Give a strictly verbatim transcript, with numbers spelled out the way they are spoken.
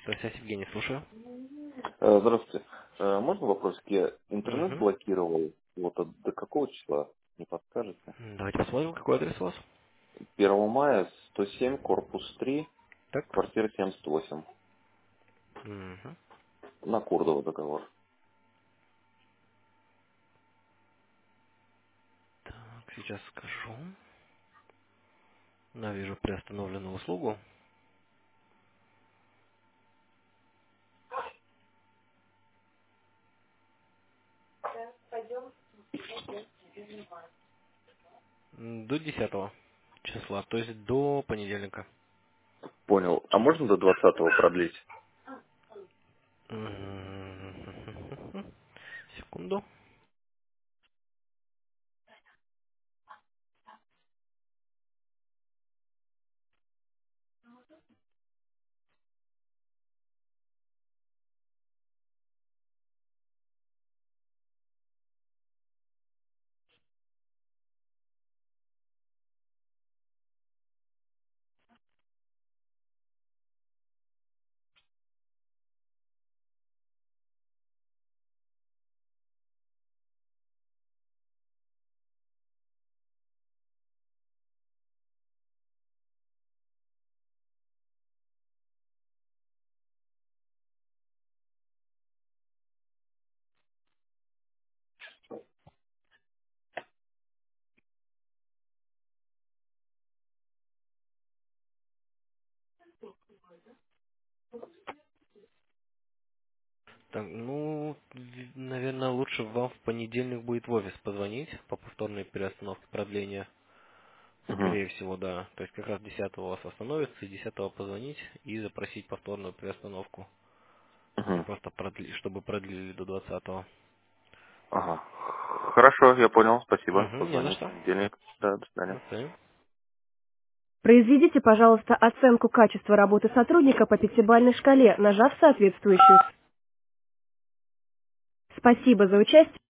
Сотовая связь, Евгений, слушаю. Э, Здравствуйте. Э, Можно вопросик? Я интернет Угу. блокировал. Вот от- до какого числа? Не подскажете? Давайте посмотрим, какой адрес у вас. Первого мая, сто семь, корпус три, Так. квартира семьдесят восемь. Угу. На Курдова договор. Так, сейчас скажу. Я вижу приостановленную услугу. М, До десятого числа, то есть до понедельника. Понял. А можно до двадцатого продлить? Мгм. Секунду. Так, ну, наверное, лучше вам в понедельник будет в офис позвонить по повторной переостановке продления. Угу. Скорее всего, да. То есть как раз десятого вас остановится, и десятого позвонить и запросить повторную приостановку. Угу. Просто продли, чтобы продлили до двадцатого. Ага. Хорошо, я понял. Спасибо. Угу, не за Позвоню в что. понедельник. Да, до свидания. До свидания. Произведите, пожалуйста, оценку качества работы сотрудника по пятибалльной шкале, нажав соответствующую. Спасибо за участие.